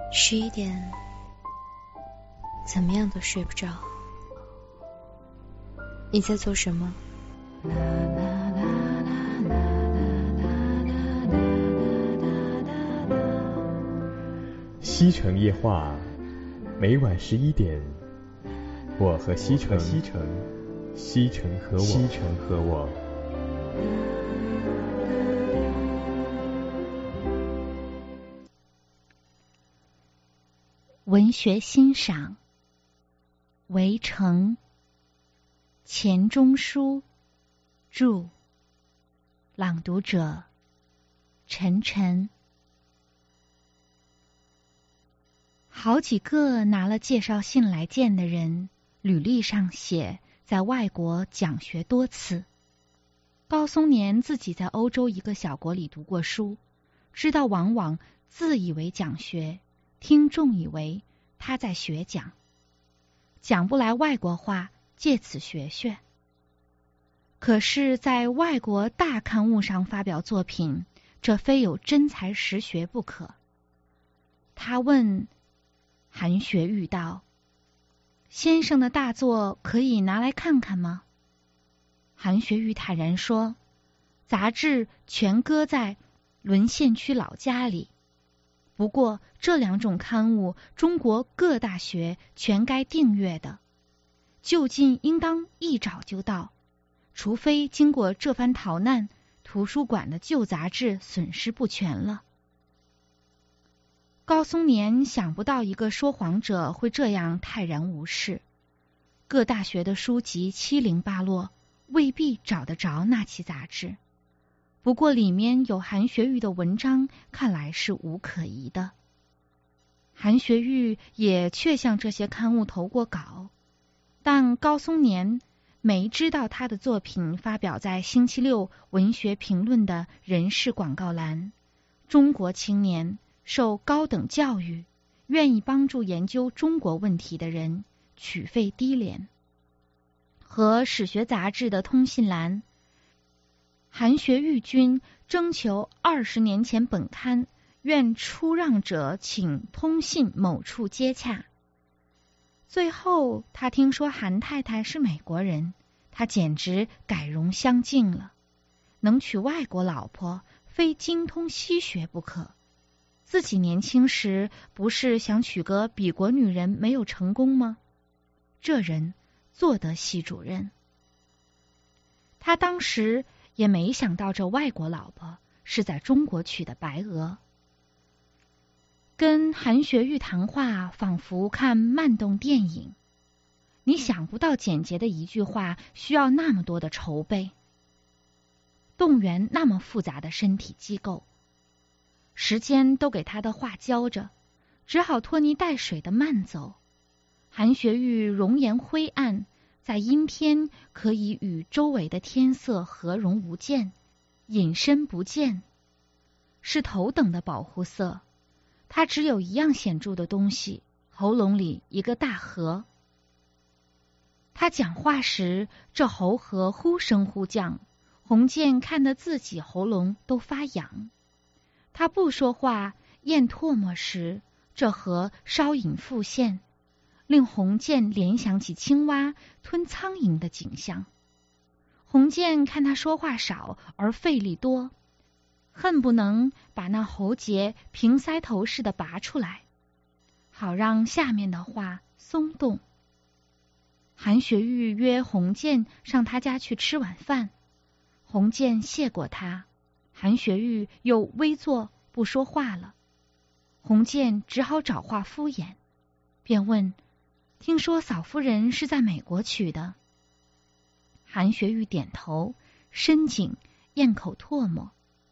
11点，怎么样都睡不着。你在做什么？ 西城夜话，每晚11点，我和西城，西城和我。 文学欣赏，围城，钱钟书著，朗读者陈晨。好几个拿了介绍信来见的人，履历上写在外国讲学多次。高松年自己在欧洲一个小国里读过书，知道往往自以为讲学，听众以为他在学讲，讲不来外国话，借此学学。可是在外国大刊物上发表作品，这非有真才实学不可。他问韩学玉道：先生的大作可以拿来看看吗？韩学玉坦然说：杂志全搁在沦陷区老家里，不过这2种刊物中国各大学全该订阅的，就近应当一找就到，除非经过这番逃难，图书馆的旧杂志损失不全了。高松年想不到一个说谎者会这样泰然无视。各大学的书籍七零八落，未必找得着那期杂志。不过里面有韩学玉的文章，看来是无可疑的。韩学玉也确向这些刊物投过稿，但高松年没知道他的作品发表在星期六文学评论的人事广告栏。中国青年受高等教育，愿意帮助研究中国问题的人，取费低廉。和史学杂志的通信栏，韩学玉君征求20年前本刊，愿出让者请通信某处接洽。最后他听说韩太太是美国人，他简直改容相敬了。能娶外国老婆，非精通西学不可。自己年轻时不是想娶个比国女人没有成功吗？这人做得系主任。他当时也没想到这外国老婆是在中国娶的白俄。跟韩学玉谈话仿佛看慢动电影，你想不到简洁的一句话需要那么多的筹备，动员那么复杂的身体机构，时间都给他的话浇着，只好拖泥带水的慢走。韩学玉容颜灰暗，在阴天可以与周围的天色和融无间，隐身不见，是头等的保护色。他只有一样显著的东西，喉咙里一个大核。他讲话时，这喉核忽升忽降，洪建看得自己喉咙都发痒。他不说话咽唾沫时，这核稍隐复现，令洪建联想起青蛙吞苍蝇的景象。洪建看他说话少而费力多，恨不能把那喉结平塞头似的拔出来，好让下面的话松动。韩学玉约洪建上他家去吃晚饭，洪建谢过他，韩学玉又微坐不说话了。洪建只好找话敷衍，便问：听说嫂夫人是在美国娶的？韩学玉点头，深井咽口唾沫。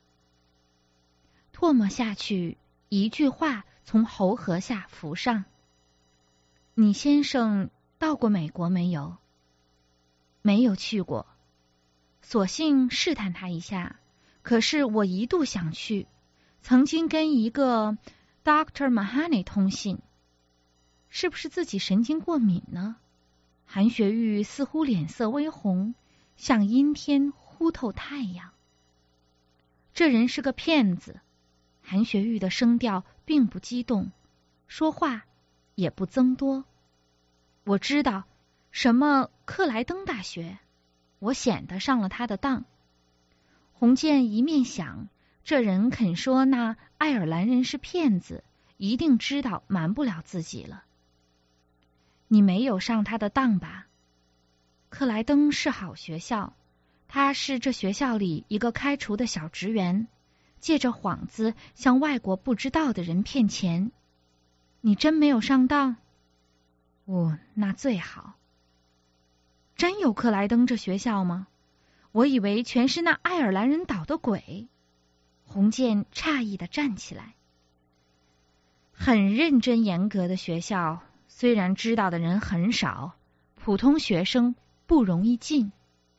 唾沫下去，一句话从喉核下浮上：你先生到过美国没有？没有去过。索性试探他一下，可是我一度想去，曾经跟一个 Dr. Mahoney 通信。是不是自己神经过敏呢？韩学玉似乎脸色微红，像阴天忽透太阳。这人是个骗子。韩学玉的声调并不激动， 说话也不增多。我知道什么克莱登大学，我显得上了他的当。洪建一面想，这人肯说那爱尔兰人是骗子，一定知道瞒不了自己了。你没有上他的当吧？克莱登是好学校，他是这学校里一个开除的小职员，借着幌子向外国不知道的人骗钱。你真没有上当？哦，那最好。真有克莱登这学校吗？我以为全是那爱尔兰人捣的鬼。洪建诧异地站起来。很认真严格的学校，虽然知道的人很少，普通学生不容易进。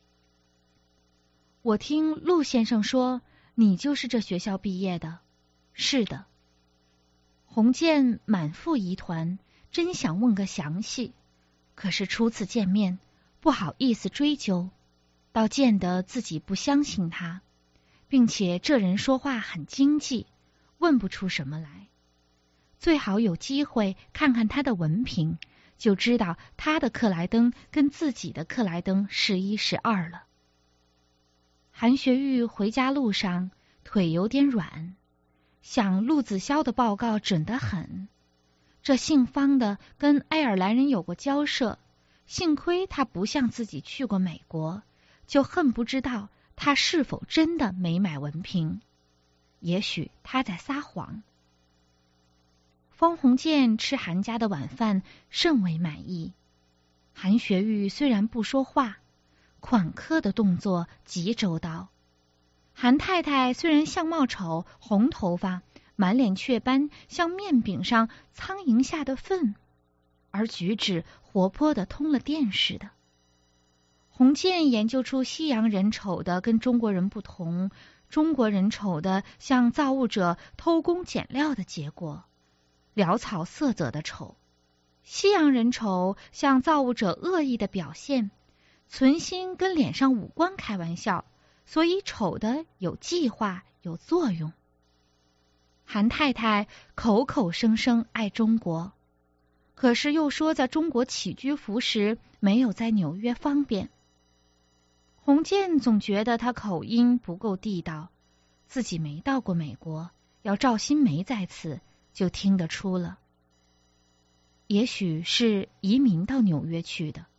我听陆先生说，你就是这学校毕业的。是的。洪建满腹疑团，真想问个详细，可是初次见面，不好意思追究，倒见得自己不相信他，并且这人说话很经济，问不出什么来。最好有机会看看他的文凭，就知道他的克莱登跟自己的克莱登是一是二了。韩学玉回家路上腿有点软，想陆子潇的报告准得很。这姓方的跟爱尔兰人有过交涉，幸亏他不像自己去过美国，就恨不知道他是否真的没买文凭。也许他在撒谎。方鸿渐吃韩家的晚饭甚为满意。韩学玉虽然不说话，款客的动作极周到。韩太太虽然相貌丑，红头发，满脸雀斑，像面饼上苍蝇下的粪，而举止活泼的通了电似的。鸿渐研究出西洋人丑的跟中国人不同，中国人丑的像造物者偷工减料的结果，潦草色泽的丑；西洋人丑像造物者恶意的表现，存心跟脸上五官开玩笑，所以丑的有计划有作用。韩太太口口声声爱中国，可是又说在中国起居服食没有在纽约方便。洪渐总觉得他口音不够地道，自己没到过美国，要赵新梅在此就听得出了。也许是移民到纽约去的。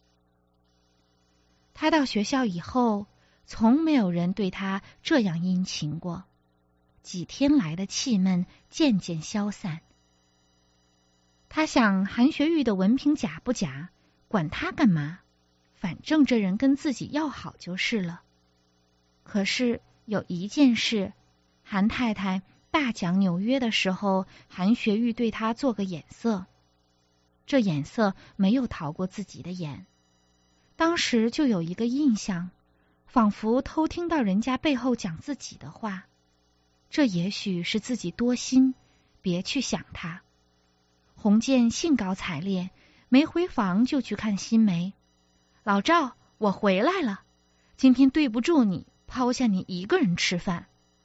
他到学校以后，从没有人对他这样殷勤过。几天来的气闷渐渐消散。他想韩学玉的文凭假不假，管他干嘛？反正这人跟自己要好就是了。可是有一件事，韩太太大讲纽约的时候，韩学玉对他做个眼色，这眼色没有逃过自己的眼。当时就有一个印象，仿佛偷听到人家背后讲自己的话。这也许是自己多心，别去想他。洪渐兴高采烈，没回房就去看新梅。老赵，我回来了，今天对不住你，抛下你一个人吃饭。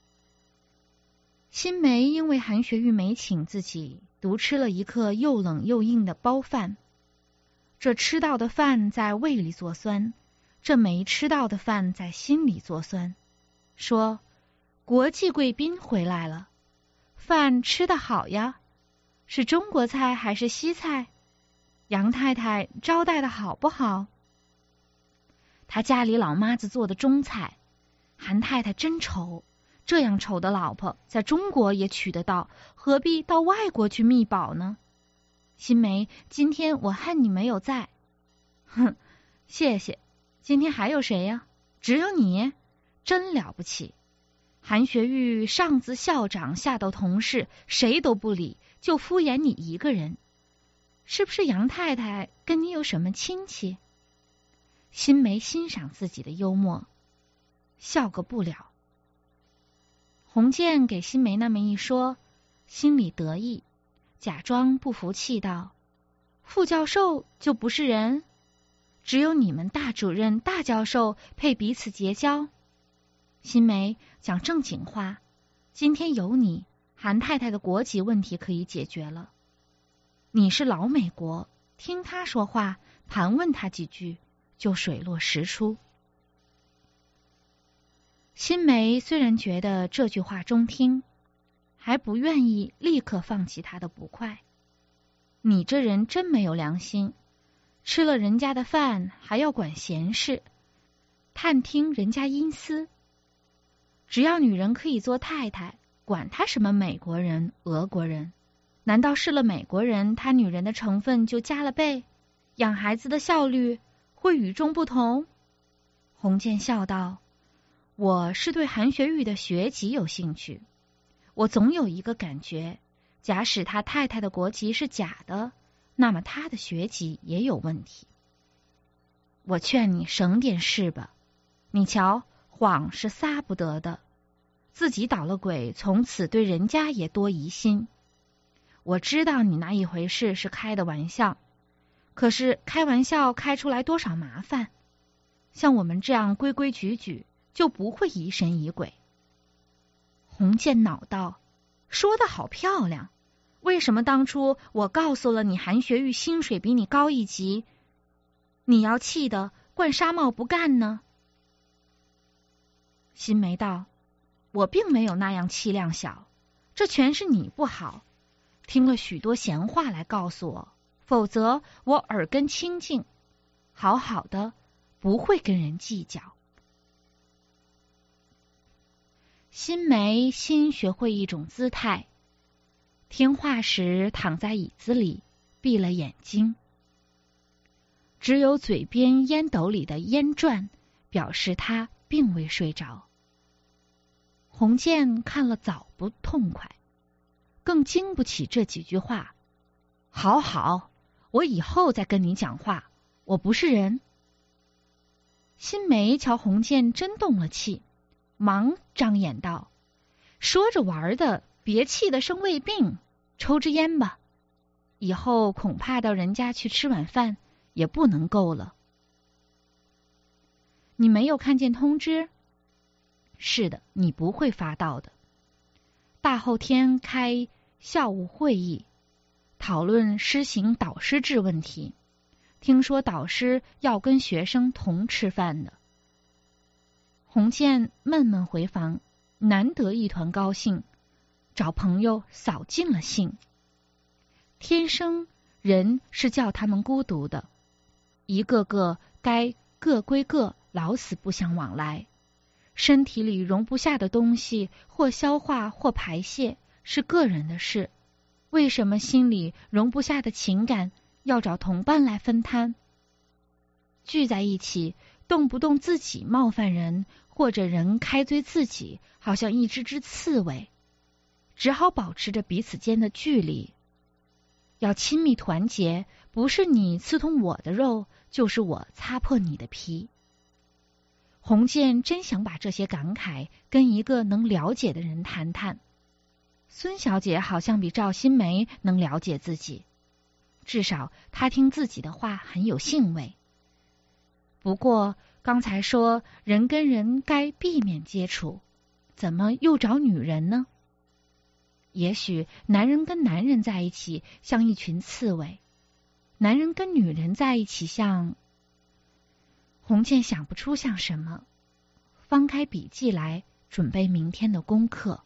新梅因为韩学玉没请自己，独吃了一客又冷又硬的包饭。这吃到的饭在胃里作酸，这没吃到的饭在心里作酸。说国际贵宾回来了，饭吃得好呀，是中国菜还是西菜？杨太太招待的好不好？他家里老妈子做的中菜，韩太太真丑，这样丑的老婆在中国也娶得到，何必到外国去觅宝呢？新梅，今天我恨你没有在。哼，谢谢。今天还有谁呀？只有你？真了不起。韩学玉上自校长下到同事，谁都不理，就敷衍你一个人。是不是杨太太跟你有什么亲戚？新梅欣赏自己的幽默，笑个不了。洪渐给新梅那么一说，心里得意，假装不服气道：副教授就不是人？只有你们大主任、大教授配彼此结交。新梅，讲正经话，今天有你，韩太太的国籍问题可以解决了。 你是老美国，听他说话，盘问他几句，就水落石出。新梅虽然觉得这句话中听，还不愿意立刻放弃他的不快。你这人真没有良心，吃了人家的饭还要管闲事，探听人家阴私。只要女人可以做太太，管他什么美国人、俄国人，难道是了美国人，他女人的成分就加了倍，养孩子的效率会与众不同？洪建笑道：我是对韩学玉的学籍有兴趣，我总有一个感觉，假使他太太的国籍是假的，那么他的学籍也有问题。我劝你省点事吧，你瞧，谎是撒不得的，自己捣了鬼，从此对人家也多疑心。我知道你那一回事是开的玩笑，可是开玩笑开出来多少麻烦，像我们这样规规矩矩，就不会疑神疑鬼。洪建恼道：说得好漂亮，为什么当初我告诉了你韩学玉薪水比你高一级，你要气得冠纱帽不干呢？新梅道：我并没有那样气量小，这全是你不好，听了许多闲话来告诉我，否则我耳根清净，好好的不会跟人计较。新梅新学会一种姿态，听话时躺在椅子里，闭了眼睛，只有嘴边烟斗里的烟转表示他并未睡着。洪建看了早不痛快，更经不起这几句话。好好，我以后再跟你讲话，我不是人。新梅瞧洪建真动了气，忙张眼道：说着玩的，别气得生胃病，抽支烟吧，以后恐怕到人家去吃晚饭也不能够了。你没有看见通知？是的，你不会发到的。大后天开校务会议，讨论施行导师制问题，听说导师要跟学生同吃饭的。洪建闷闷回房，难得一团高兴，找朋友扫尽了兴。天生人是叫他们孤独的，一个个该各归各，老死不相往来。身体里容不下的东西，或消化或排泄，是个人的事。为什么心里容不下的情感要找同伴来分摊？聚在一起，动不动自己冒犯人，或者人开罪自己，好像一只只刺猬，只好保持着彼此间的距离。要亲密团结，不是你刺痛我的肉，就是我擦破你的皮。洪建真想把这些感慨跟一个能了解的人谈谈。孙小姐好像比赵新梅能了解自己，至少她听自己的话很有兴味。不过刚才说人跟人该避免接触，怎么又找女人呢？也许男人跟男人在一起像一群刺猬，男人跟女人在一起像……洪建想不出像什么，翻开笔记来准备明天的功课。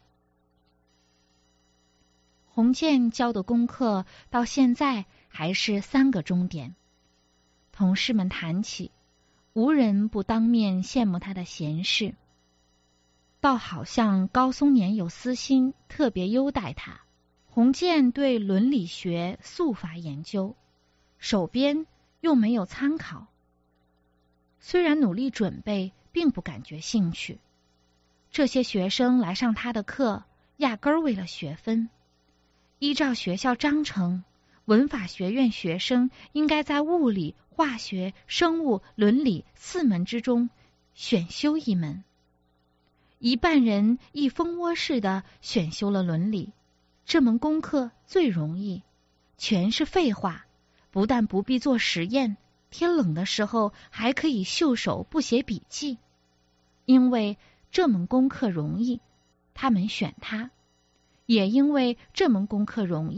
洪建交的功课到现在还是3个钟点。同事们谈起，无人不当面羡慕他的闲事，倒好像高松年有私心，特别优待他。洪建对伦理学速发研究，手边又没有参考，虽然努力准备，并不感觉兴趣。这些学生来上他的课，压根儿为了学分。依照学校章程，文法学院学生应该在物理、化学、生物、伦理4门之中选修1门。一半人一蜂窝似的选修了伦理，这门功课最容易，全是废话，不但不必做实验，天冷的时候还可以袖手不写笔记。因为这门功课容易，他们选它；也因为这门功课容易，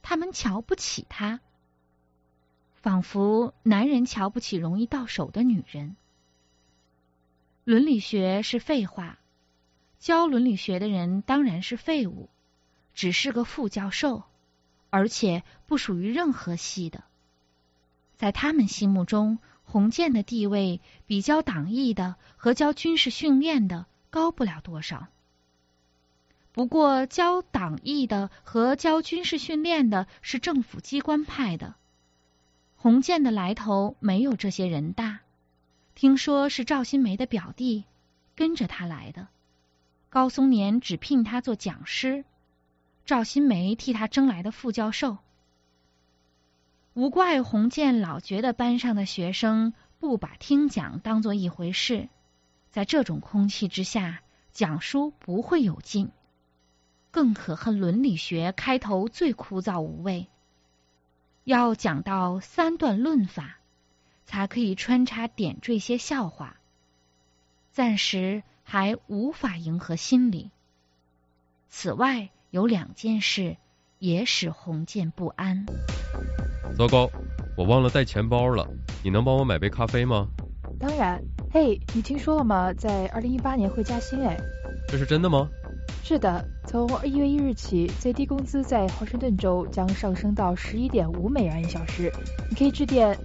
他们瞧不起他，仿佛男人瞧不起容易到手的女人。伦理学是废话，教伦理学的人当然是废物，只是个副教授，而且不属于任何系的。在他们心目中，洪建的地位比教党艺的和教军事训练的高不了多少。不过教党艺的和教军事训练的是政府机关派的，洪建的来头没有这些人大，听说是赵新梅的表弟跟着他来的，高松年只聘他做讲师，赵新梅替他争来的副教授。无怪洪建老觉得班上的学生不把听讲当作一回事，在这种空气之下，讲书不会有劲。更可恨伦理学开头最枯燥无味，要讲到3段论法，才可以穿插点缀些笑话，暂时还无法迎合心理。此外有2件事也使洪建不安。 糟糕，我忘了带钱包了，你能帮我买杯咖啡吗？ 当然。嘿，你听说了吗？在2018年会加薪哎。 这是真的吗？ 是的，从1月1日起，最低工资在华盛顿州将上升到11.5美元1小时。你可以致电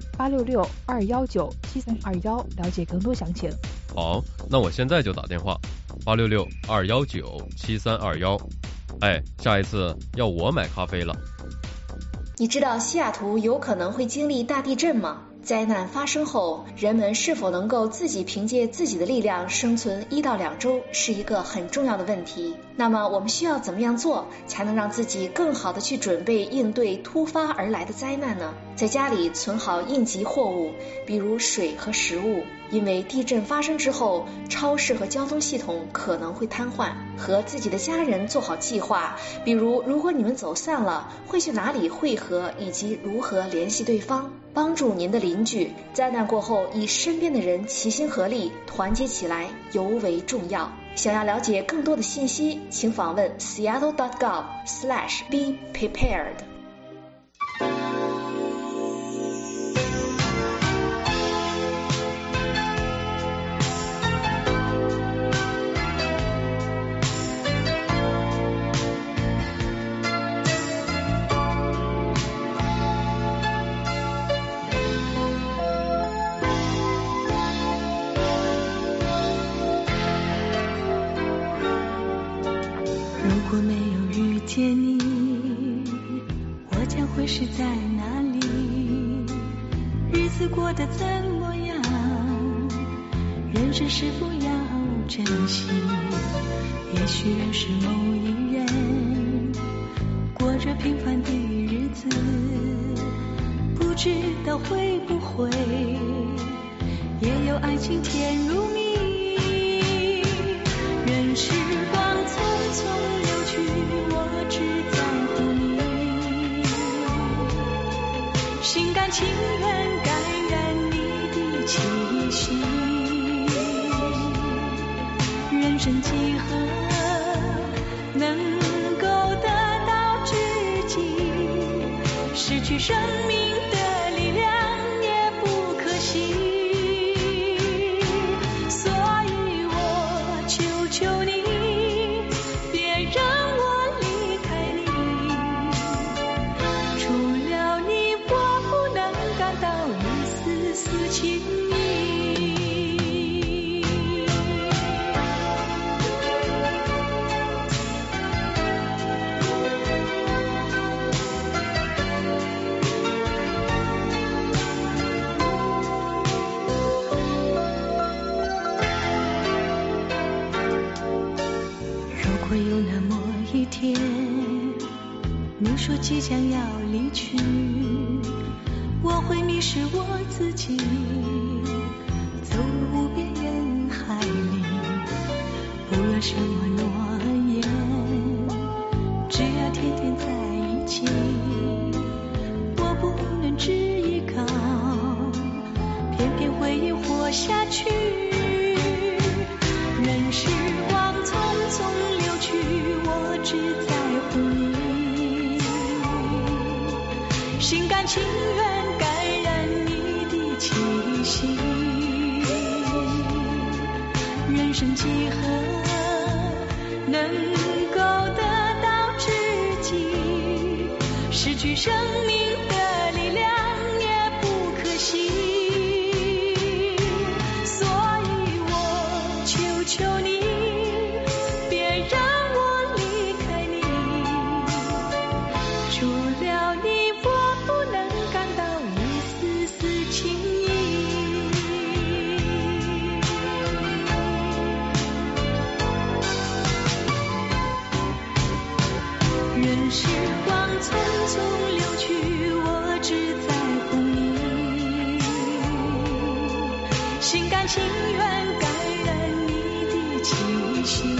866-219-7321了解更多详情。 好，那我现在就打电话，866-219-7321。哎，下一次要我买咖啡了。 你知道西雅图有可能会经历大地震吗？灾难发生后，人们是否能够自己凭借自己的力量生存1到2周，是一个很重要的问题。那么我们需要怎么样做，才能让自己更好的去准备应对突发而来的灾难呢？在家里存好应急货物，比如水和食物，因为地震发生之后，超市和交通系统可能会瘫痪。和自己的家人做好计划，比如如果你们走散了，会去哪里汇合，以及如何联系对方。帮助您的邻居，灾难过后以身边的人齐心合力，团结起来尤为重要。想要了解更多的信息，请访问 seattle.gov/be-prepared。 如果没有遇见你，我将会是在哪里？日子过得怎么样？人生是否要珍惜？也许认识某一人，过着平凡的日子，不知道会不会也有爱情甜如蜜。任时光匆匆流去，我只在乎你，心甘情愿感染你的气息。人生几何能够得到知己，失去生命的力量也不可惜。求你别让我离开你，除了你我不能感到一丝丝情意。会有那么一天，你说即将要离去，我会迷失我自己，走入无边人海里，不要什么诺言，只要天天在一起，我不能只依靠，偏偏回忆活下去。任时光匆匆流去，我只在乎你， 心甘情愿感染你的气息。人生几何能够得到知己，失去生命的力量也不可惜。所以我求求你，别让我离开你，除了你我不能感到一丝丝情意。任时光匆匆流去，我只在乎你，心甘情愿感染你的气息。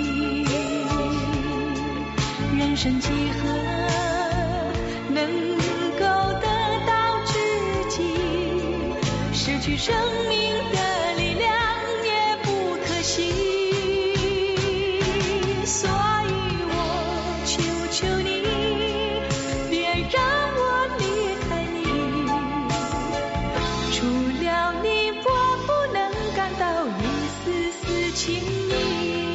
人生几何能够得到知己，失去生命的力量也不可惜。所以我求求你，别让我离开你，除了你我不能感到一丝丝情意。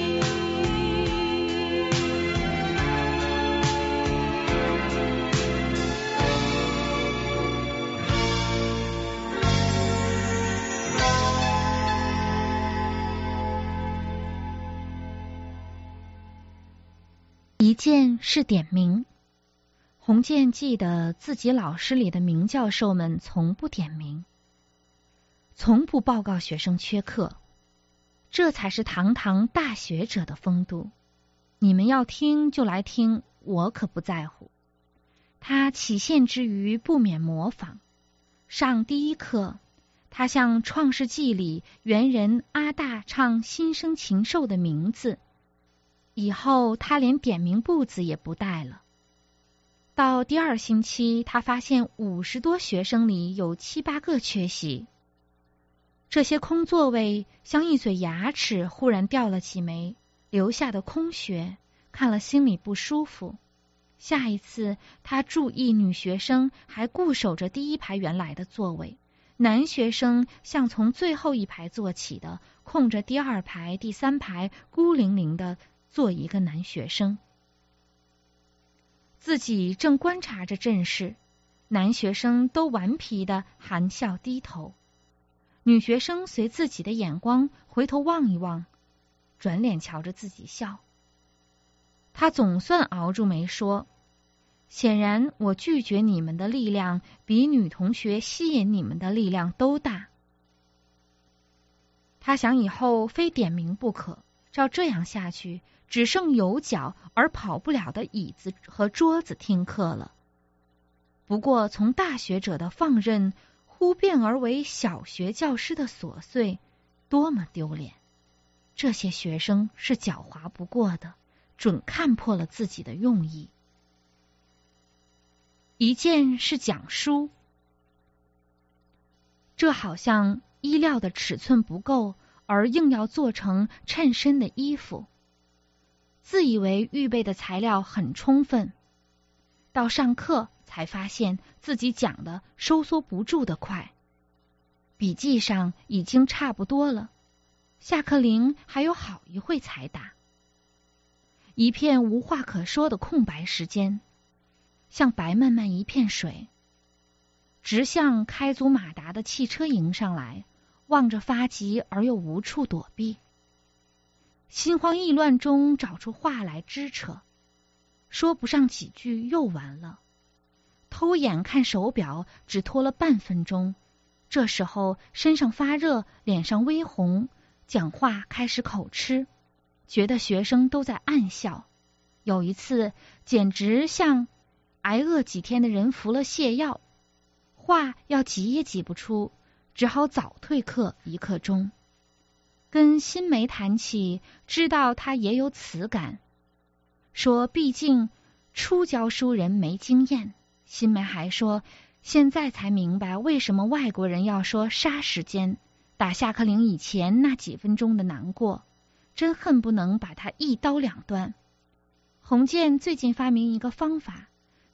一件是点名。洪建记得自己老师里的名教授们从不点名，从不报告学生缺课，这才是堂堂大学者的风度。你们要听就来听，我可不在乎。他起限之余不免模仿。上第一课，他向《创世纪》里猿人阿大唱新生禽兽的名字，以后他连点名簿子也不带了。到第二星期，他发现50多学生里有7、8个缺席。这些空座位像一嘴牙齿忽然掉了几枚，留下的空穴，看了心里不舒服。下一次他注意女学生还固守着第一排原来的座位，男学生像从最后一排坐起的，空着第2排、第3排，孤零零的坐一个男学生。自己正观察着阵势，男学生都顽皮的含笑低头，女学生随自己的眼光回头望一望，转脸瞧着自己笑。他总算熬住没说，显然我拒绝你们的力量比女同学吸引你们的力量都大。他想以后非点名不可，照这样下去，只剩有脚而跑不了的椅子和桌子听课了。不过从大学者的放任忽变而为小学教师的琐碎，多么丢脸！这些学生是狡猾不过的，准看破了自己的用意。一件是讲书，这好像衣料的尺寸不够，而硬要做成衬身的衣服。自以为预备的材料很充分，到上课才发现自己讲的收缩不住的快。笔记上已经差不多了，下课铃还有好一会才打。一片无话可说的空白时间，像白漫漫一片水，直向开足马达的汽车迎上来，望着发急而又无处躲避。心慌意乱中找出话来支扯，说不上几句又完了。偷眼看手表，只拖了半分钟。这时候身上发热，脸上微红，讲话开始口吃，觉得学生都在暗笑。有一次简直像挨饿几天的人服了泻药，话要挤也挤不出，只好早退课1刻钟。跟新梅谈起，知道他也有此感，说毕竟初教书人没经验。新梅还说现在才明白为什么外国人要说杀时间，打下课铃以前那几分钟的难过，真恨不能把它一刀两断。洪建最近发明一个方法，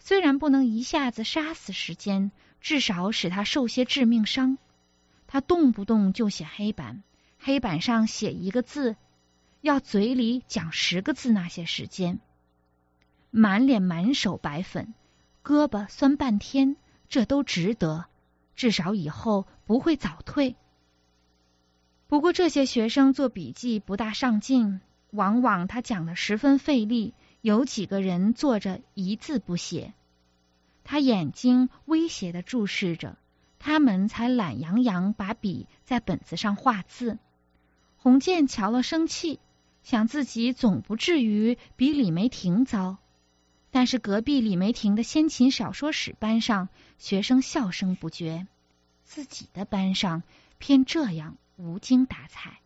虽然不能一下子杀死时间，至少使它受些致命伤。他动不动就写黑板，黑板上写一个字，要嘴里讲10个字那些时间。满脸满手白粉，胳膊酸半天，这都值得，至少以后不会早退。不过这些学生做笔记不大上进，往往他讲得十分费力，有几个人坐着一字不写。他眼睛威胁地注视着，他们才懒洋洋把笔在本子上画字。洪建瞧了生气，想自己总不至于比李梅婷糟。但是隔壁李梅婷的先秦小说史班上学生笑声不绝，自己的班上偏这样无精打采。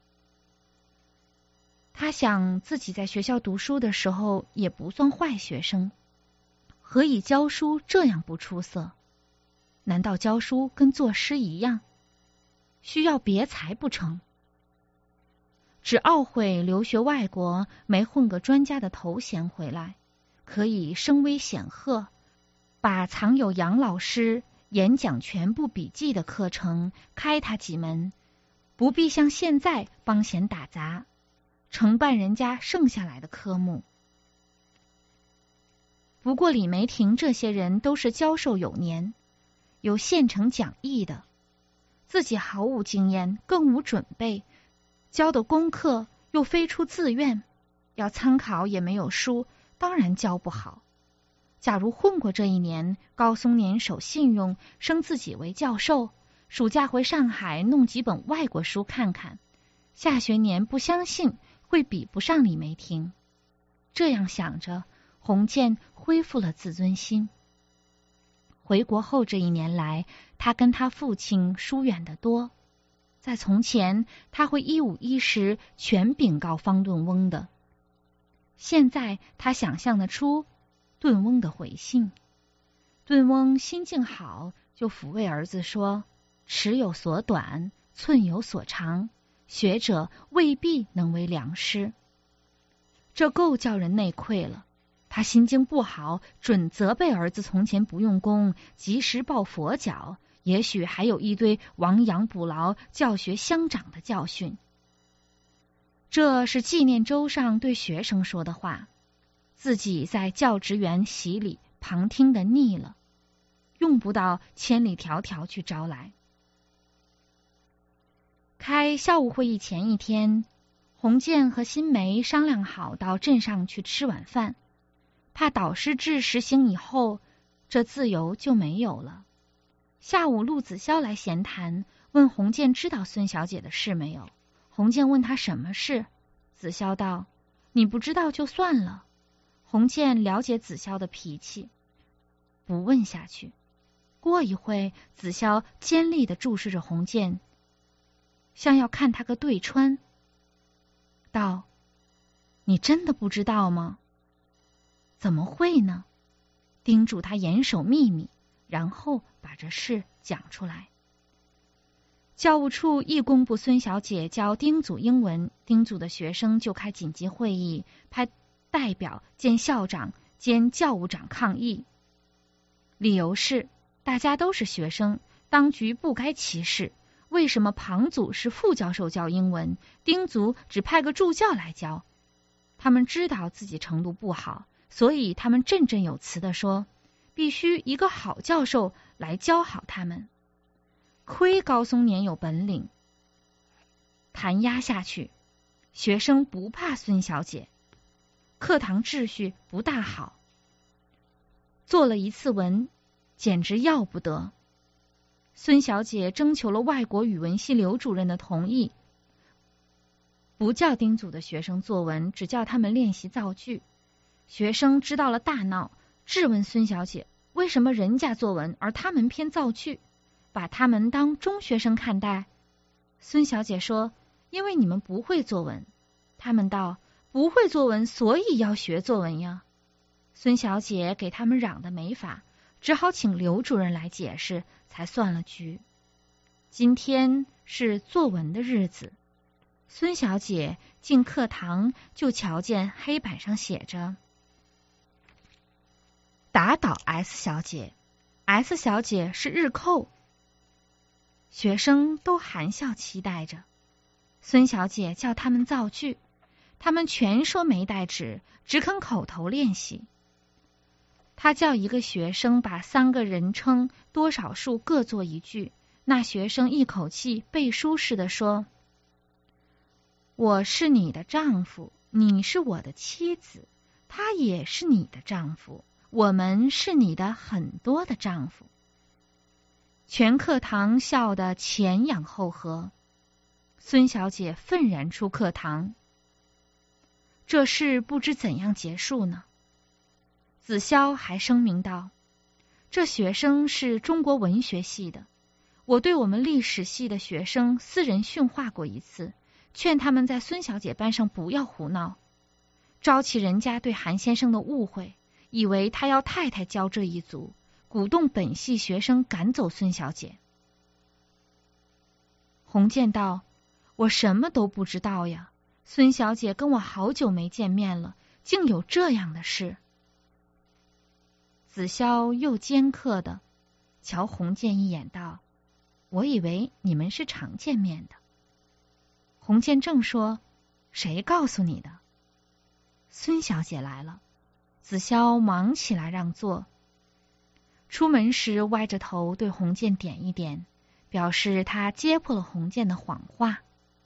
他想自己在学校读书的时候也不算坏学生，何以教书这样不出色？难道教书跟作诗一样，需要别才不成？只懊悔留学外国没混个专家的头衔回来，可以声威显赫，把藏有杨老师演讲全部笔记的课程开他几门，不必像现在帮闲打杂，承办人家剩下来的科目。不过李梅婷这些人都是教授有年，有现成讲义的，自己毫无经验，更无准备，教的功课又非出自愿，要参考也没有书，当然教不好。假如混过这一年，高松年守信用，升自己为教授，暑假回上海弄几本外国书看看，下学年不相信会比不上李梅婷。这样想着，洪建恢复了自尊心。回国后这一年来，他跟他父亲疏远得多。在从前，他会一五一十全禀告方顿翁的。现在他想象得出顿翁的回信。顿翁心境好，就抚慰儿子说：尺有所短，寸有所长，学者未必能为良师。这够叫人内愧了。他心境不好，准责备儿子从前不用功，及时抱佛脚，也许还有一堆亡羊补牢、教学相长的教训。这是纪念周上对学生说的话，自己在教职员席里旁听的腻了，用不到千里迢迢去招来。开校务会议前一天，洪建和新梅商量好到镇上去吃晚饭，怕导师制实行以后，这自由就没有了。下午陆子潇来闲谈，问洪建知道孙小姐的事没有。洪建问他什么事，子潇道：你不知道就算了。洪建了解子潇的脾气，不问下去。过一会，子潇尖利地注视着洪建，像要看他个对穿，道：你真的不知道吗？怎么会呢？叮嘱他严守秘密，然后把这事讲出来。教务处一公布孙小姐教丁组英文，丁组的学生就开紧急会议，派代表见校长兼教务长抗议。理由是大家都是学生，当局不该歧视，为什么庞组是副教授教英文，丁组只派个助教来教？他们知道自己程度不好，所以他们振振有词地说，必须一个好教授来教好他们。亏高松年有本领。弹压下去，学生不怕孙小姐，课堂秩序不大好。做了一次文，简直要不得。孙小姐征求了外国语文系刘主任的同意，不叫丁组的学生作文，只叫他们练习造句。学生知道了大闹，质问孙小姐为什么人家作文而他们偏造句，把他们当中学生看待。孙小姐说，因为你们不会作文。他们道，不会作文，所以要学作文呀。孙小姐给他们嚷得没法，只好请刘主任来解释，才算了局。今天是作文的日子，孙小姐进课堂就瞧见黑板上写着： 打倒 S 小姐。S 小姐是日寇。学生都含笑期待着。孙小姐叫他们造句，他们全说没带纸，只肯口头练习。他叫一个学生把3个人称多少数各做一句，那学生一口气背书似的说：我是你的丈夫，你是我的妻子，他也是你的丈夫，我们是你的很多的丈夫。全课堂笑得前仰后合。孙小姐愤然出课堂。这事不知怎样结束呢？子潇还声明道：这学生是中国文学系的，我对我们历史系的学生私人训话过一次，劝他们在孙小姐班上不要胡闹，招起人家对韩先生的误会，以为他要太太教这一组，鼓动本系学生赶走孙小姐。洪建道：我什么都不知道呀，孙小姐跟我好久没见面了，竟有这样的事。子潇又尖刻的瞧洪建一眼道：我以为你们是常见面的。洪建正说：谁告诉你的？孙小姐来了。子潇忙起来让座。出门时歪着头对洪建点一点，表示他揭破了洪建的谎话。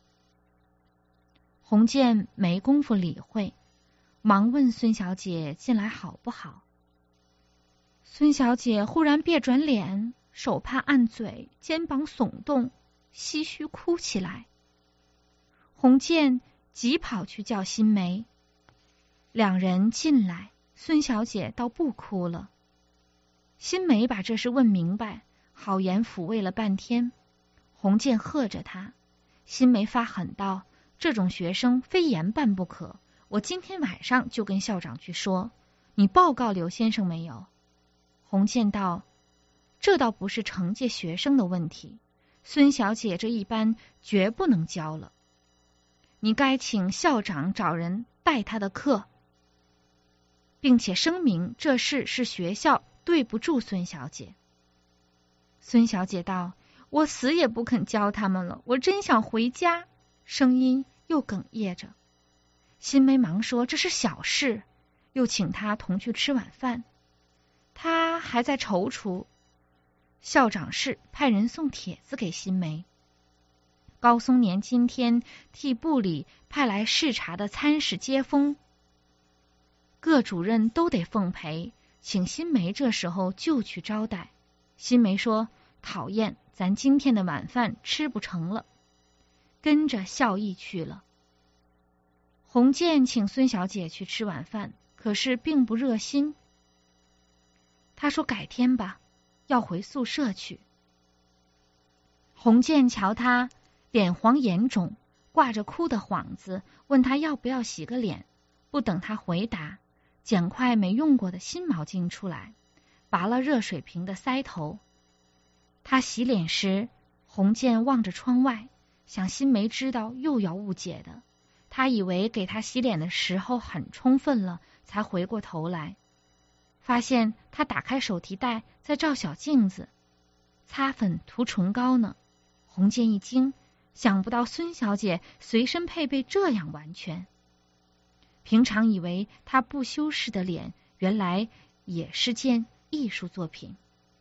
洪建没工夫理会，忙问孙小姐近来好不好。孙小姐忽然别转脸，手帕按嘴，肩膀耸动，唏嘘哭起来。洪建急跑去叫新梅。2人进来，孙小姐倒不哭了。新梅把这事问明白，好言抚慰了半天。洪建喝着她，新梅发狠道：这种学生非严办不可，我今天晚上就跟校长去说。你报告刘先生没有？洪建道：这倒不是惩戒学生的问题，孙小姐这一班绝不能教了，你该请校长找人代她的课，并且声明这事是学校对不住孙小姐。孙小姐道：我死也不肯教他们了，我真想回家，声音又哽咽着。新梅忙说这是小事，又请她同去吃晚饭。她还在踌躇，校长室派人送帖子给新梅。高松年今天替部里派来视察的参事接风，各主任都得奉陪，请新梅这时候就去招待。新梅说：讨厌，咱今天的晚饭吃不成了，跟着校义去了。洪建请孙小姐去吃晚饭，可是并不热心。他说改天吧，要回宿舍去。洪建瞧他脸黄眼肿，挂着哭的幌子，问他要不要洗个脸。不等他回答，捡块没用过的新毛巾出来，拔了热水瓶的塞头。他洗脸时，洪建望着窗外，想新梅知道又要误解的。他以为给他洗脸的时候很充分了，才回过头来，发现他打开手提袋在照小镜子，擦粉涂唇膏呢。洪建一惊，想不到孙小姐随身配备这样完全。平常以为她不修饰的脸，原来也是件艺术作品。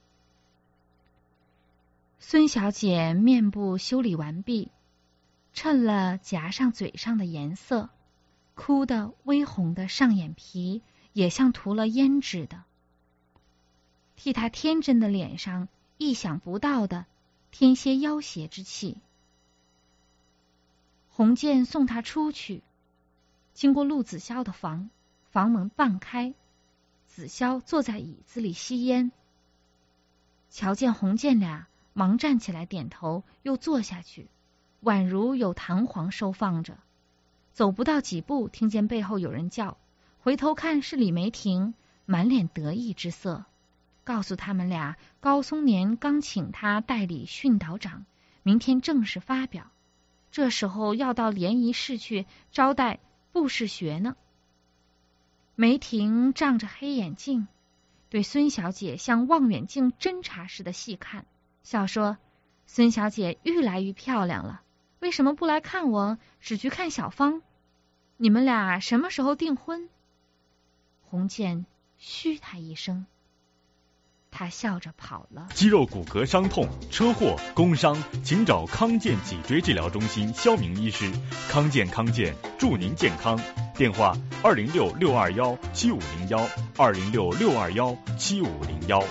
孙小姐面部修理完毕，衬了颊上嘴上的颜色，哭得微红的上眼皮也像涂了胭脂的，替她天真的脸上意想不到的添些要挟之气。洪建送她出去，经过陆子潇的房，房门半开，子潇坐在椅子里吸烟。瞧见洪建俩，忙站起来点头，又坐下去，宛如有弹簧收放着。走不到几步，听见背后有人叫，回头看是李梅婷，满脸得意之色，告诉他们俩高松年刚请他代理训导长，明天正式发表，这时候要到联谊室去招待布士学呢。梅婷仗着黑眼镜， 对孙小姐像望远镜侦察似的细看，笑说：“孙小姐愈来愈漂亮了，为什么不来看我，只去看小芳？你们俩什么时候订婚？”洪建嘘他一声，他笑着跑了。 肌肉骨骼伤痛、车祸、工伤，请找康健脊椎治疗中心肖明医师。康健祝您健康。电话206-621-7501，206-621-7501。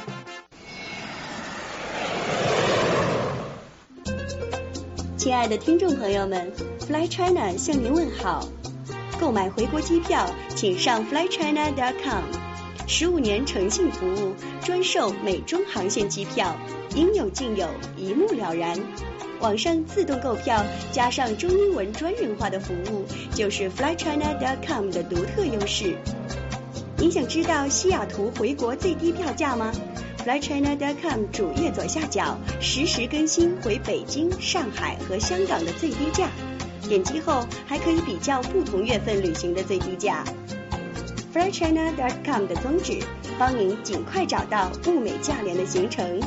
亲爱的听众朋友们 ，Fly China 向您问好。购买回国机票，请上 flychina.com。15年诚信服务，专售美中航线机票，应有尽有，一目了然。网上自动购票加上中英文专人化的服务，就是 flychina.com 的独特优势。您想知道西雅图回国最低票价吗？ flychina.com 主页左下角实时更新回北京、上海和香港的最低价。点击后还可以比较不同月份旅行的最低价。flychina.com 的宗旨，帮您尽快找到物美价廉的行程。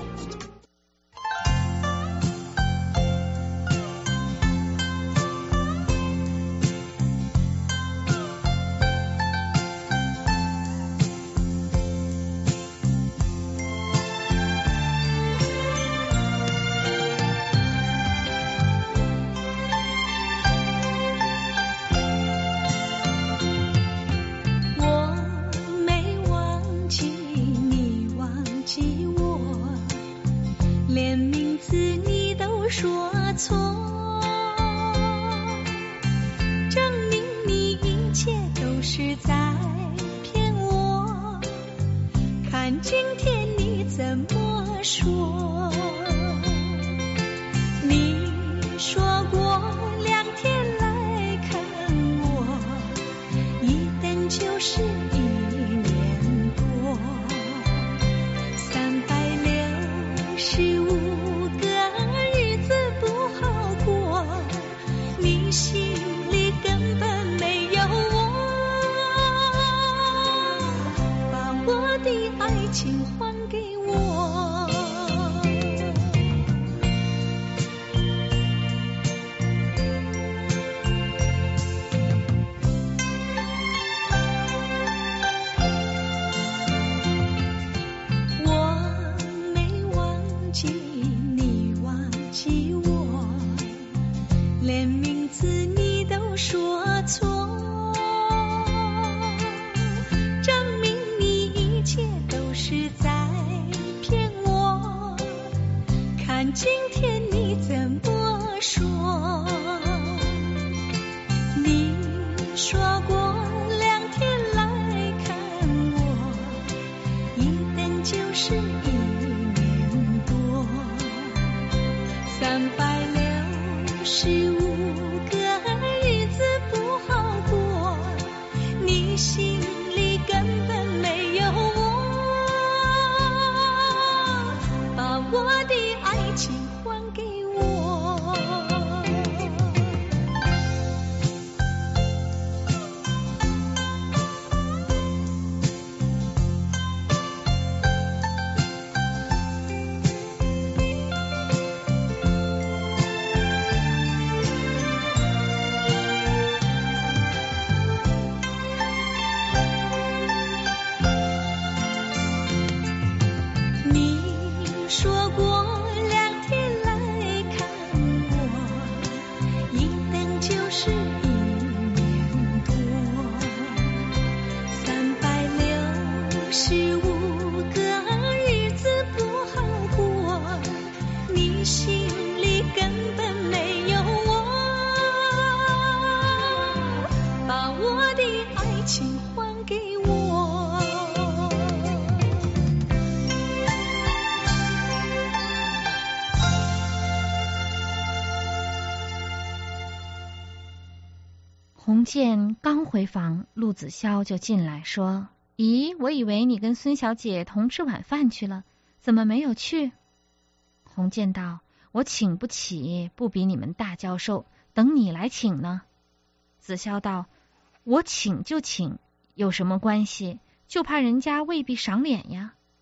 洪建刚回房，陆子潇就进来说：“咦，我以为你跟孙小姐同吃晚饭去了，怎么没有去？”洪建道：“我请不起，不比你们大教授，等你来请呢。”子潇道：“我请就请，有什么关系？就怕人家未必赏脸呀。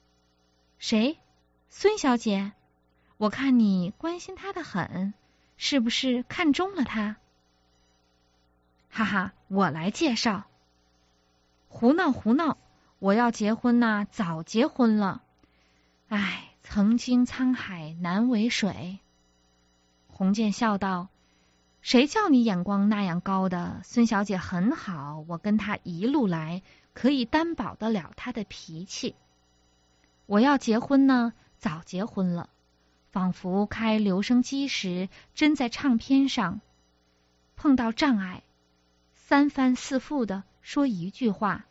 谁？孙小姐？我看你关心她的很，是不是看中了她？哈哈，我来介绍。胡闹胡闹，我要结婚呐，早结婚了。唉，曾经沧海难为水。洪建笑道，谁叫你眼光那样高的？孙小姐很好，我跟她一路来，可以担保得了她的脾气。我要结婚呢，早结婚了，仿佛开留声机时，真在唱片上碰到障碍，三番四复的说一句话。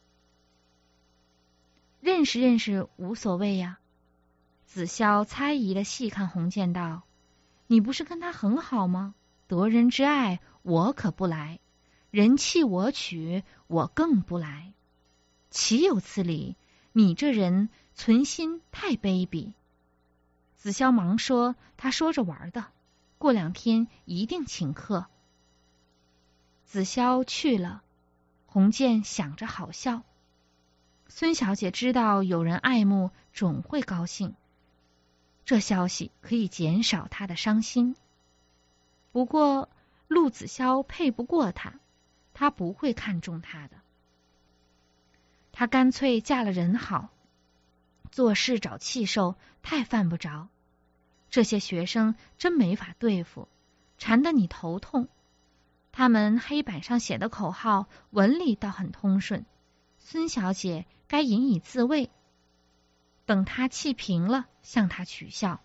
认识认识无所谓呀。子潇猜疑的细看洪建道，你不是跟他很好吗？得人之爱，我可不来；人弃我取，我更不来。岂有此理！你这人存心太卑鄙。子潇忙说，他说着玩的，过2天一定请客。子潇去了，洪建想着好笑。孙小姐知道有人爱慕，总会高兴。这消息可以减少她的伤心。不过陆子潇配不过她，她不会看中他的。她干脆嫁了人好，做事找气受，太犯不着。这些学生真没法对付，缠得你头痛。他们黑板上写的口号，文理倒很通顺。孙小姐该引以自慰，等他气平了，向他取笑。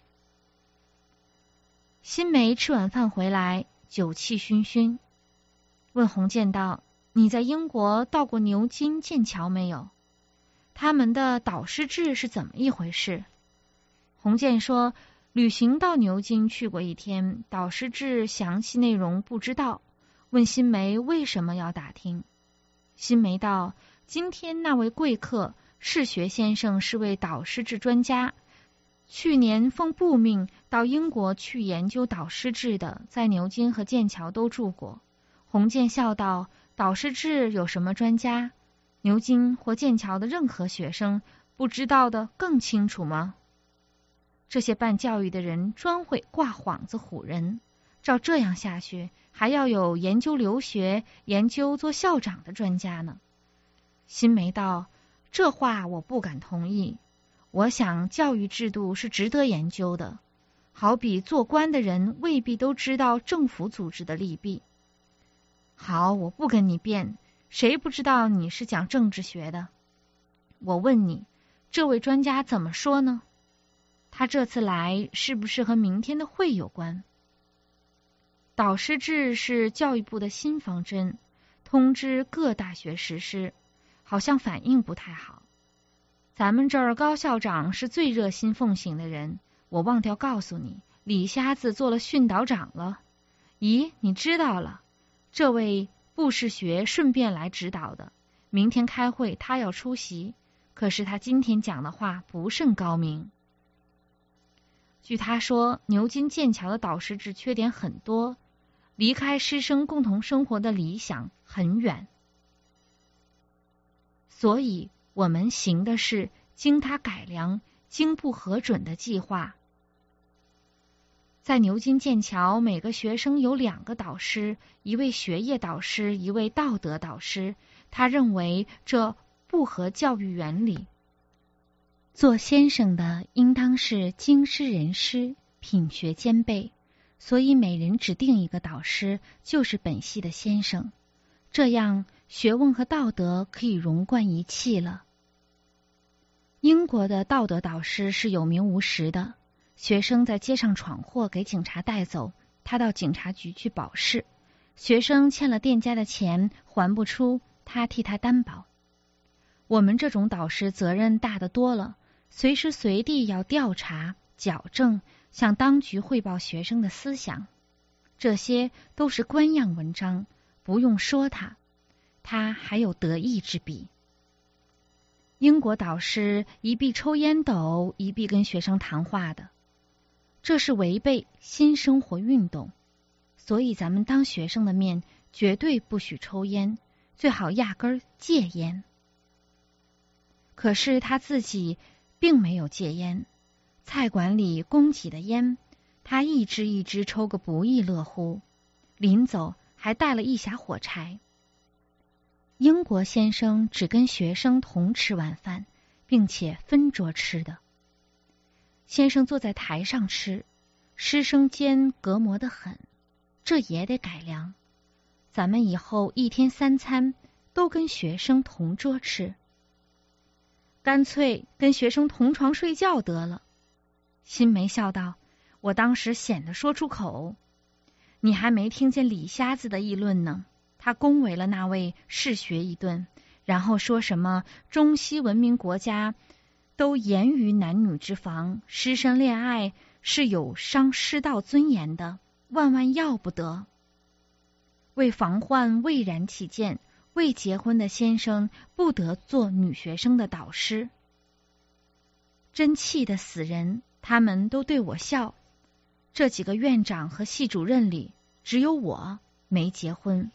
新梅吃晚饭回来，酒气熏熏，问洪建道：“你在英国到过牛津、剑桥没有？他们的导师制是怎么一回事？”洪建说：“旅行到牛津去过1天，导师制详细内容不知道。”问新梅为什么要打听。新梅道：“今天那位贵客士学先生是位导师制专家，去年奉部命到英国去研究导师制的，在牛津和剑桥都住过。”洪建笑道：“导师制有什么专家？牛津或剑桥的任何学生不知道的更清楚吗？这些办教育的人专会挂幌子唬人，照这样下去，还要有研究留学、研究做校长的专家呢。”新梅道：“这话我不敢同意。我想教育制度是值得研究的，好比做官的人未必都知道政府组织的利弊。”好，我不跟你辩，谁不知道你是讲政治学的？我问你，这位专家怎么说呢？他这次来是不是和明天的会有关？导师制是教育部的新方针，通知各大学实施，好像反应不太好。咱们这儿高校长是最热心奉行的人，我忘掉告诉你，李瞎子做了训导长了。咦，你知道了？这位布士学顺便来指导的，明天开会他要出席，可是他今天讲的话不甚高明。据他说，牛津、剑桥的导师制缺点很多，离开师生共同生活的理想很远。所以我们行的是经他改良、经不核准的计划。在牛津、剑桥，每个学生有2个导师，一位学业导师，一位道德导师。他认为这不合教育原理。做先生的应当是经师仁师，品学兼备，所以每人指定一个导师，就是本系的先生。这样学问和道德可以融贯一气了。英国的道德导师是有名无实的，学生在街上闯祸给警察带走，他到警察局去保释，学生欠了店家的钱还不出，他替他担保。我们这种导师责任大得多了，随时随地要调查、矫正，向当局汇报学生的思想。这些都是官样文章，不用说他还有得意之笔。英国导师一必抽烟斗，一必跟学生谈话的，这是违背新生活运动。所以咱们当学生的面绝对不许抽烟，最好压根儿戒烟。可是他自己并没有戒烟，菜馆里供给的烟，他一支一支抽个不亦乐乎，临走还带了一匣火柴。英国先生只跟学生同吃晚饭，并且分桌吃的。先生坐在台上吃，师生间隔膜得很，这也得改良。咱们以后1天3餐都跟学生同桌吃，干脆跟学生同床睡觉得了。新梅笑道：“我当时显得说出口，你还没听见李瞎子的议论呢。他恭维了那位士学一顿，然后说什么中西文明国家都严于男女之防，师生恋爱是有伤师道尊严的，万万要不得。为防患未然起见，未结婚的先生不得做女学生的导师。”真气的死人，他们都对我笑。这几个院长和系主任里，只有我没结婚。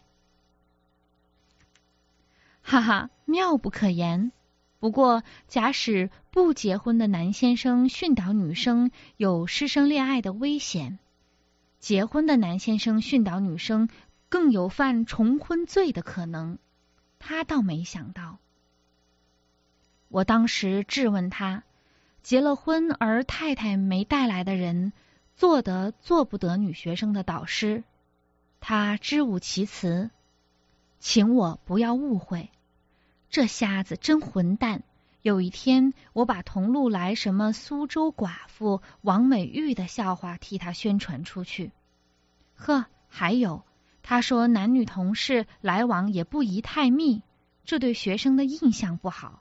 哈哈，妙不可言。不过，假使不结婚的男先生训导女生有师生恋爱的危险，结婚的男先生训导女生更有犯重婚罪的可能。他倒没想到。我当时质问他，结了婚而太太没带来的人，做不得女学生的导师。他支吾其词，请我不要误会。这瞎子真混蛋！有一天，我把同路来什么苏州寡妇王美玉的笑话替他宣传出去。呵，还有，他说男女同事来往也不宜太密，这对学生的印象不好。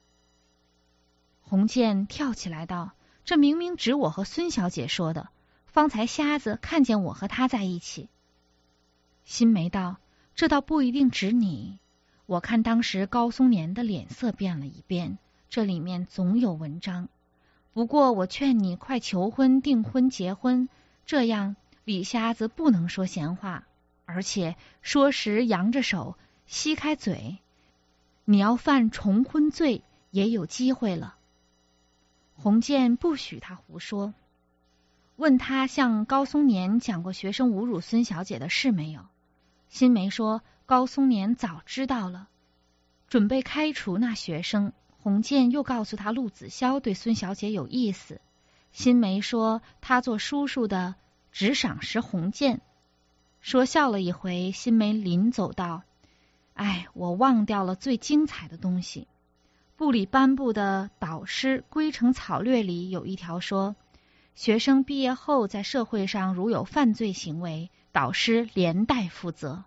洪建跳起来道：“这明明指我和孙小姐说的，方才瞎子看见我和她在一起。”新梅道：“这倒不一定指你。我看当时高松年的脸色变了一变，这里面总有文章。不过我劝你快求婚、订婚、结婚，这样李瞎子不能说闲话，而且说时扬着手，吸开嘴，你要犯重婚罪也有机会了。”洪建不许他胡说，问他向高松年讲过学生侮辱孙小姐的事没有。新梅说高松年早知道了，准备开除那学生。洪建又告诉他陆子潇对孙小姐有意思。新梅说他做叔叔的只赏识洪建。说笑了一回，新梅临走道：“哎，我忘掉了最精彩的东西。部里颁布的导师规程草略里有一条说，学生毕业后在社会上如有犯罪行为，导师连带负责。”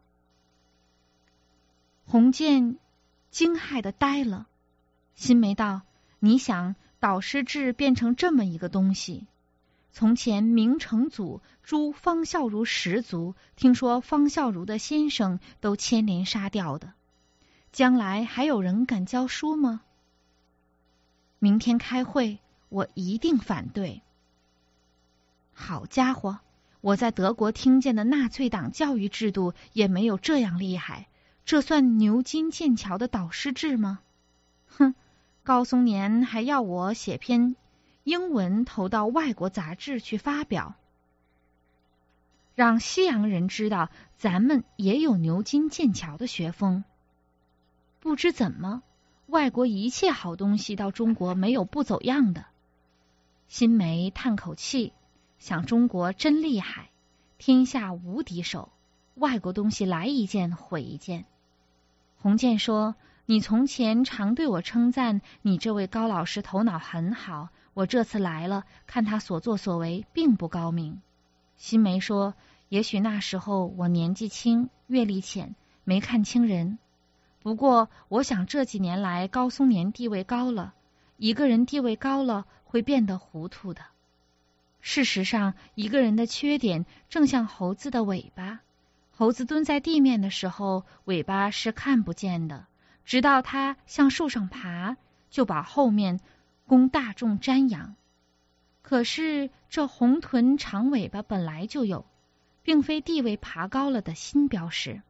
洪建惊骇地呆了。新梅道：“你想，导师制变成这么一个东西，从前明成祖诛方孝孺10族，听说方孝孺的先生都牵连杀掉的，将来还有人敢教书吗？明天开会，我一定反对。”好家伙，我在德国听见的纳粹党教育制度也没有这样厉害，这算牛津剑桥的导师制吗？哼，高松年还要我写篇英文投到外国杂志去发表，让西洋人知道咱们也有牛津剑桥的学风。不知怎么，外国一切好东西到中国没有不走样的。新梅叹口气，想中国真厉害，天下无敌手，外国东西来一件毁一件。洪建说：“你从前常对我称赞你这位高老师头脑很好，我这次来了，看他所作所为并不高明。”新梅说：“也许那时候我年纪轻，阅历浅，没看清人。不过我想这几年来高松年地位高了，一个人地位高了会变得糊涂的。事实上，一个人的缺点正像猴子的尾巴，猴子蹲在地面的时候，尾巴是看不见的，直到它向树上爬，就把后面供大众瞻仰。可是这红臀长尾巴本来就有，并非地位爬高了的新标识。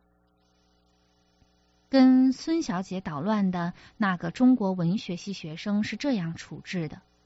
跟孙小姐捣乱的那个中国文学系学生是这样处置的：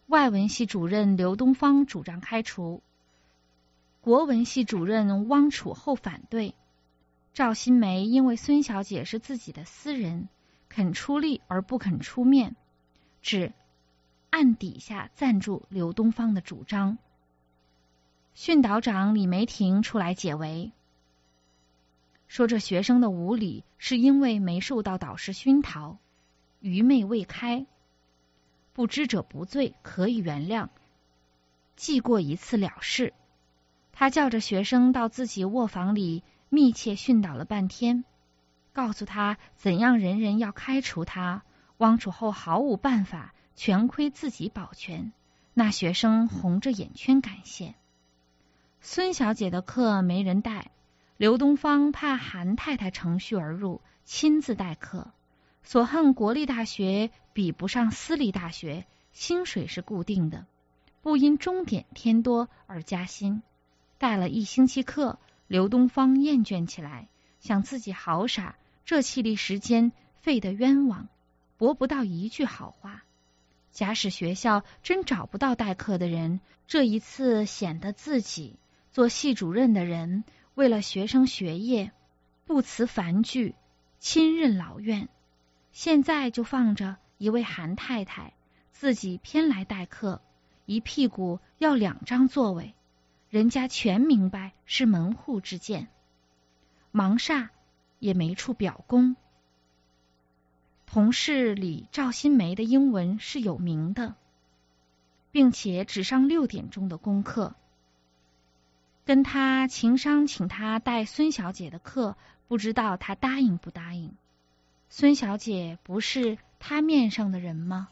外文系主任刘东方主张开除，国文系主任汪楚厚反对。赵新梅因为孙小姐是自己的私人，肯出力而不肯出面，只暗底下赞助刘东方的主张。训导长李梅婷出来解围，说这学生的无理是因为没受到导师熏陶，愚昧未开，不知者不罪，可以原谅，记过一次了事。他叫着学生到自己卧房里密切训导了半天，告诉他怎样人人要开除他。汪楚厚毫无办法，全亏自己保全。那学生红着眼圈感谢。孙小姐的课没人带，刘东方怕韩太太乘虚而入，亲自代课。所恨国立大学比不上私立大学，薪水是固定的，不因钟点添多而加薪。带了1星期课，刘东方厌倦起来，想自己好傻，这气力时间费得冤枉，驳不到一句好话。假使学校真找不到代课的人，这一次显得自己做系主任的人为了学生学业不辞繁聚，亲任老院。现在就放着一位韩太太，自己偏来代课，一屁股要2张座位，人家全明白是门户之见，忙煞也没处表功。同事里赵新梅的英文是有名的，并且只上6点钟的功课。跟他情商请他带孙小姐的课，不知道他答应不答应。孙小姐不是他面上的人吗？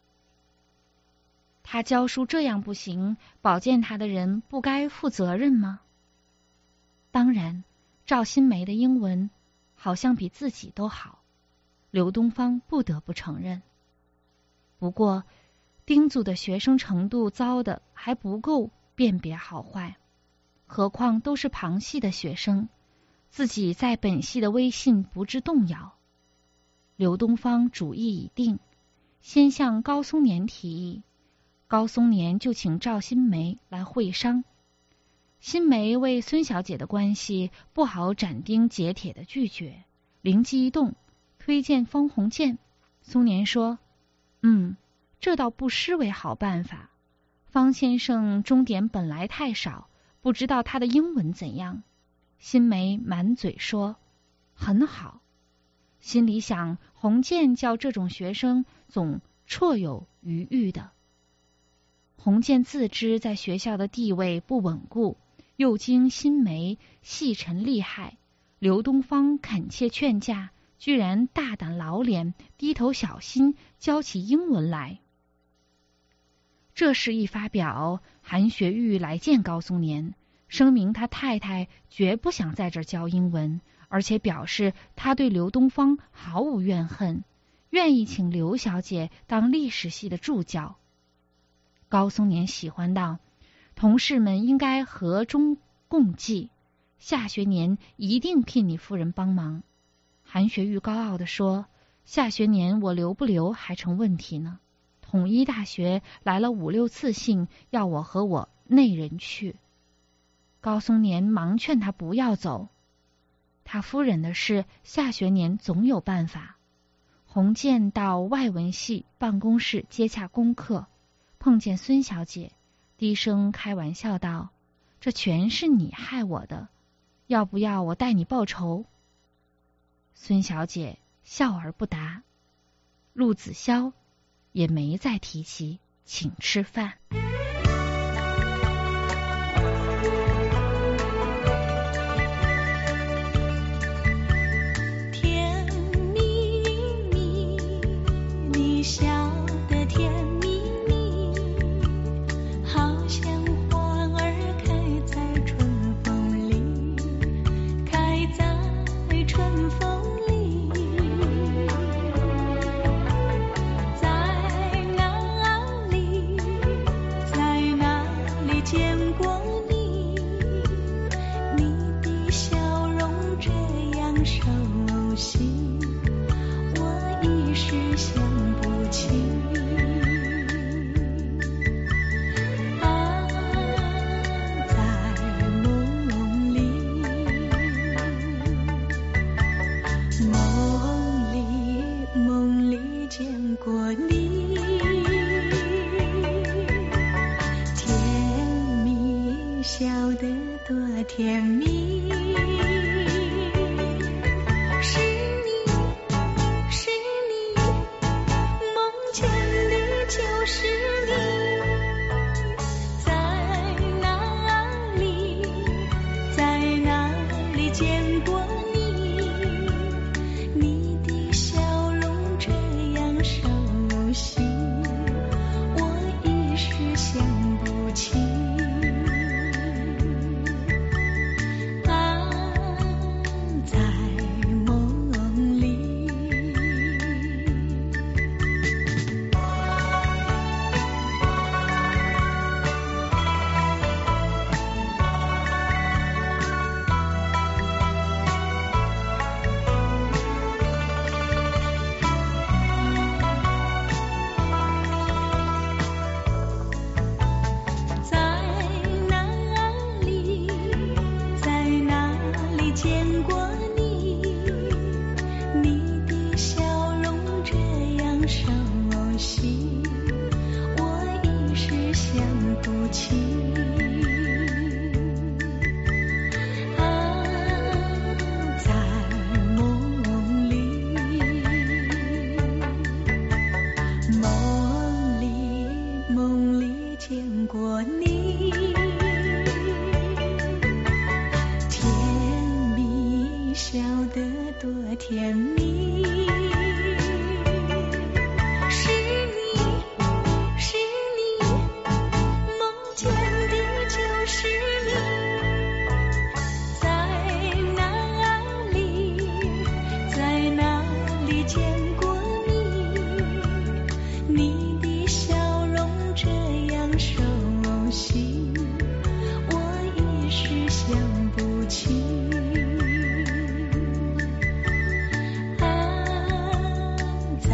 他教书这样不行，保荐他的人不该负责任吗？当然，赵新梅的英文好像比自己都好，刘东方不得不承认。不过，丁组的学生程度糟的还不够辨别好坏，何况都是旁系的学生，自己在本系的威信不致动摇。刘东方主意已定，先向高松年提议，高松年就请赵新梅来会商。新梅为孙小姐的关系不好斩钉截铁的拒绝，灵机一动，推荐方鸿渐。松年说：这倒不失为好办法。方先生钟点本来太少，不知道他的英文怎样。新梅满嘴说很好，心里想鸿渐教这种学生总绰有余裕的。鸿渐自知在学校的地位不稳固，又经新梅细陈厉害，刘东方恳切劝架，居然大胆老脸，低头小心教起英文来。这事一发表，韩学玉来见高松年，声明他太太绝不想在这儿教英文，而且表示他对刘东方毫无怨恨，愿意请刘小姐当历史系的助教。高松年喜欢道，同事们应该和衷共济，下学年一定聘你夫人帮忙。韩学玉高傲地说，下学年我留不留还成问题呢。统一大学来了5、6次信，要我和我内人去。高松年忙劝他不要走，他夫人的事下学年总有办法。鸿渐到外文系办公室接洽功课，碰见孙小姐，低声开玩笑道，这全是你害我的，要不要我代你报仇？孙小姐笑而不答，陆子潇也没再提起请吃饭。 甜蜜蜜，你笑得甜蜜蜜，好像花儿开在春风里，开在春风里，在哪里， 甜蜜。是你，是你，梦见的就是你。在哪里，在哪里见过你？你的笑容这样熟悉，我一时想不起。见过你，你的笑容这样熟悉，我一时想不起。啊，在梦里，梦里见过你。笑得多甜蜜，是你，是你，梦见的就是你。在哪里，在哪里见过你？你的笑容这样熟悉，我一时想不起。